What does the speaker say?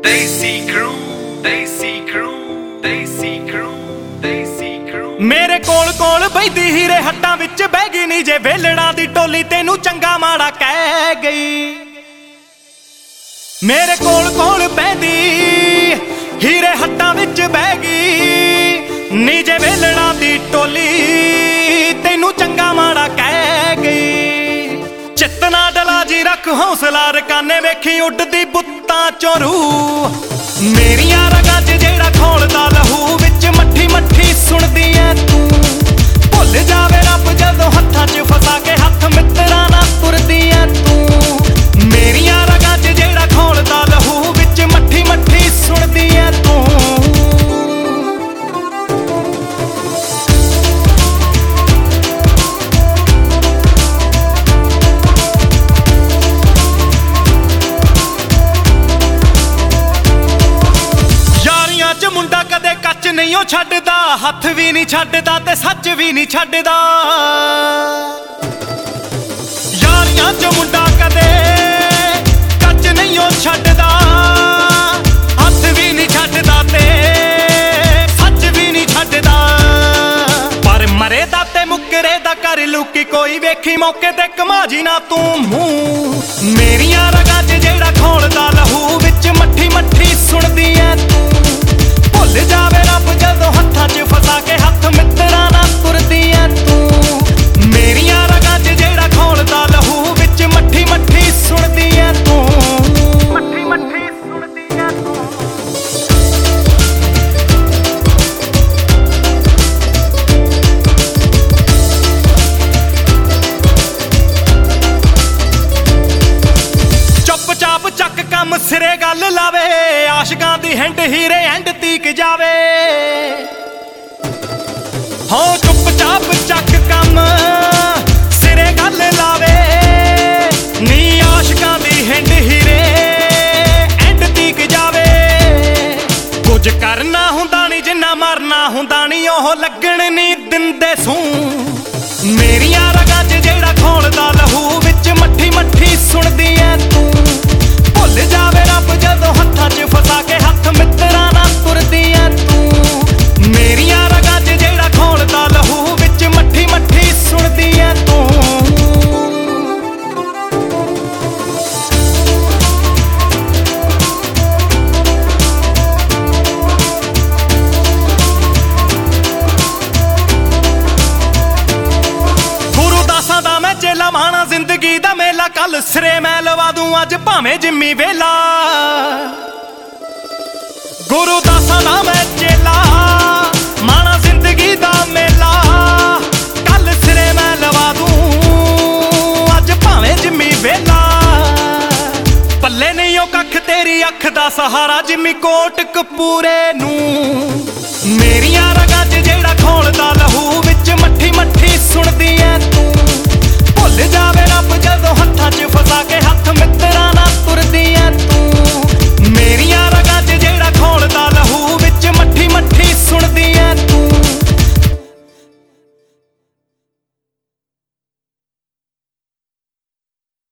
Desi crew, Desi crew, Desi crew, Desi crew। मेरे कोल कोल बैठी हीरे हट्टां विच बह गई नी जे वेलड़ा दी टोली तेनू चंगा माड़ा कह गई। मेरे कोल कोल बैठी हीरे हट्टां विच बह गई नी जे वेलड़ा दी टोली तेनू चंगा माड़ा कह गई। चितना डला जी रख हौसला रकाने वेखी उड्डदी बुत्तां चों रूह। मेरियां रगां च जेड़ा खोलदा लहू विच मट्ठी मट्ठी सुणदी ऐ तू। भुल जावे रब जदों हत्थां च फसा के हत्थ मित्तरां नाल तुरदी ऐ तू। मेरियां रगां च जेड़ा खोलदा लहू विच मट्ठी मट्ठी सुणदी ऐ तू। मुंडा कदे कच नहीं ओ छड्डदा, हथ भी नहीं छड्डदा ते सच भी नहीं छड्डदा। यारियां च मुंडा कदे कच नहीं ओ छड्डदा, हथ भी नहीं छड्डदा ते सच भी नहीं छड्डदा। पर मरे दा ते मुकरे दा कर लुकी कोई वेखी मौके ते कमाजी ना तू मूंह। मेरियां रगां च जेड़ा खोलदा लहू विच मट्ठी मट्ठी सुणदी ऐ तू। भुल जावे रब जदों हत्थां च फसा के हत्थ मित्तरां नाल तुरदी ऐ तू। मेरियां रगां च जेड़ा खोलदा लहू विच मट्ठी मट्ठी सुणदी ऐ तू। मट्ठी मट्ठी सुणदी ऐ तू। चुप चाप चक कम सिरे गल लावे, आशकां दी हिंड हीरे एंड तीक जावे। हो चुप चाप चक कम सिरे गल लावे, नी आशकां दी हिंड हीरे एंड तीक जावे। कुछ करना हुंदा नी जिन्ना मरना हुंदा नी ओह लगण नी दिंदे सूं। मेरियां रगां च जेड़ा खोलदा लहू विच मट्ठी मट्ठी सुणदी ऐ तू। भुल जावे रब जदों हत्थां च फसा के हत्थ मित्तरां नाल तुरदी ऐ तू। मेरियां रगां च जेड़ा खोलदा लहू विच मट्ठी मट्ठी सुणदी ऐ तू। गुरुदासां दा मैं चेला माणा जिंदगी दा मेला, कल सिरे मैं लवा दूं अज भावें जिम्मी वेला। गुरुदासां दा मैं चेला माणा जिंदगी दा मेला, कल सिरे मैं लवा दूं अज भावें जिम्मी वेला। पल्ले नहीं ओ कख तेरी अख दा सहारा जिम्मी कोट कपूरे नूं। मेरियां रगां च जेड़ा खोलदा लहू विच मट्ठी मट्ठी सुणदी ऐ तू। भुल जावे रब जदों हत्थां च फसा के हत्थ